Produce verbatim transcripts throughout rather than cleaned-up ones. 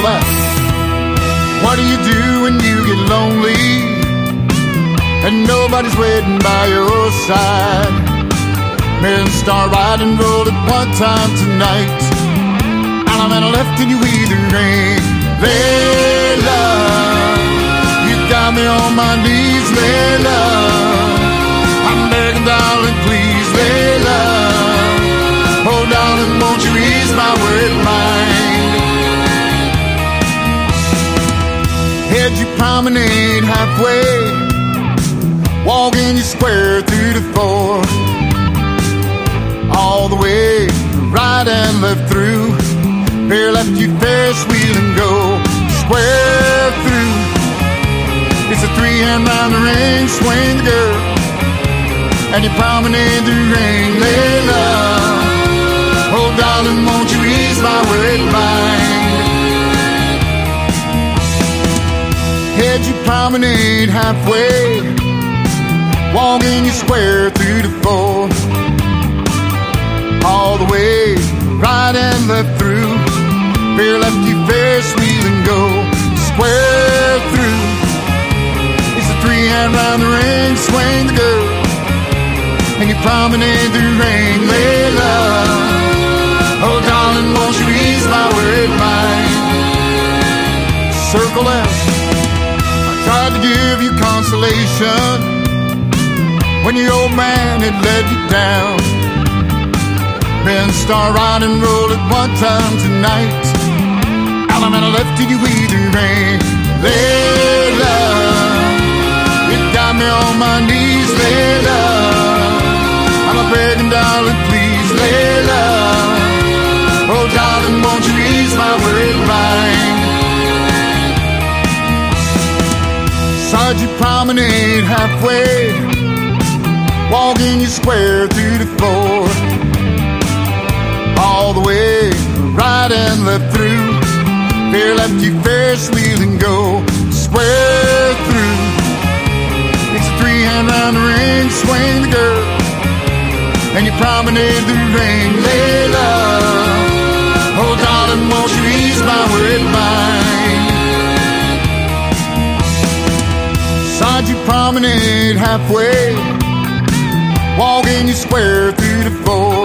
that. What do you do when you get lonely and nobody's waiting by your side? Men start riding roll at one time tonight. Allemande left and you either ain't. Layla, you got me on my knees, Layla. I'm begging, darling, please, Layla. Oh, darling, won't you ease my worried mind? Head you promenade halfway, walking you square through the floor, all the way right and left through. Bear left you Ferris wheel and go square through. It's a three-hand round the ring, swing the girl, and you promenade the ring, Layla. Oh, darling, won't you ease my worried mind? Head you promenade halfway, walking you square through the floor, all the way right and left through. Bear left you Ferris wheel and go square through. It's a three-hand round the ring, swing the girl, and you promenade the ring, Layla. Oh, darling, won't you ease my worried mind? Circle left, I tried to give you consolation when your old man had let you down. Men start riding roll at one time tonight. Allemande left and you either ain't. Layla, you got me on my knees, Layla. I'm a begging, darling, please, Layla. Oh, darling, won't you ease my worried mind? Side you promenade halfway, walking you square through the floor, all the way right and left through. Bear left you Ferris wheel and go square through. It's a three-hand round the ring, swing the girl, and you promenade the ring, Layla. Oh, darling, won't you ease my worried mind? Side you promenade halfway, walking you square through the floor,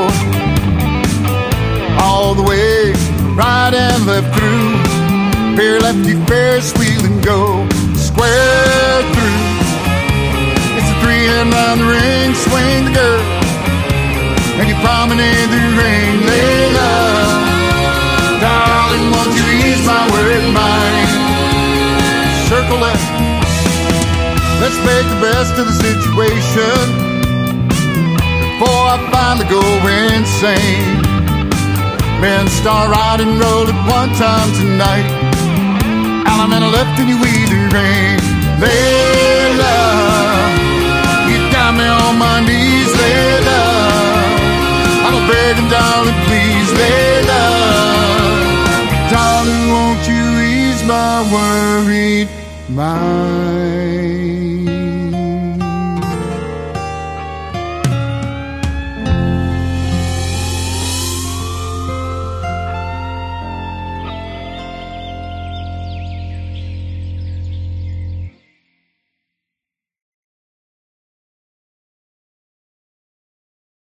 all the way right and left through. Bear left you Ferris wheel and go square through. It's a three-hand round the ring, swing the girl, and you promenade the ring, Layla. Darling, won't you ease my worried mind? Circle left, let's make the best of the situation before I finally go insane. Men start riding roll at one time tonight. Allemande left and you either ain't. Layla, you got me on my knees, Layla. I'm a begging, darling, please, Layla. Darling, won't you ease my worried mind?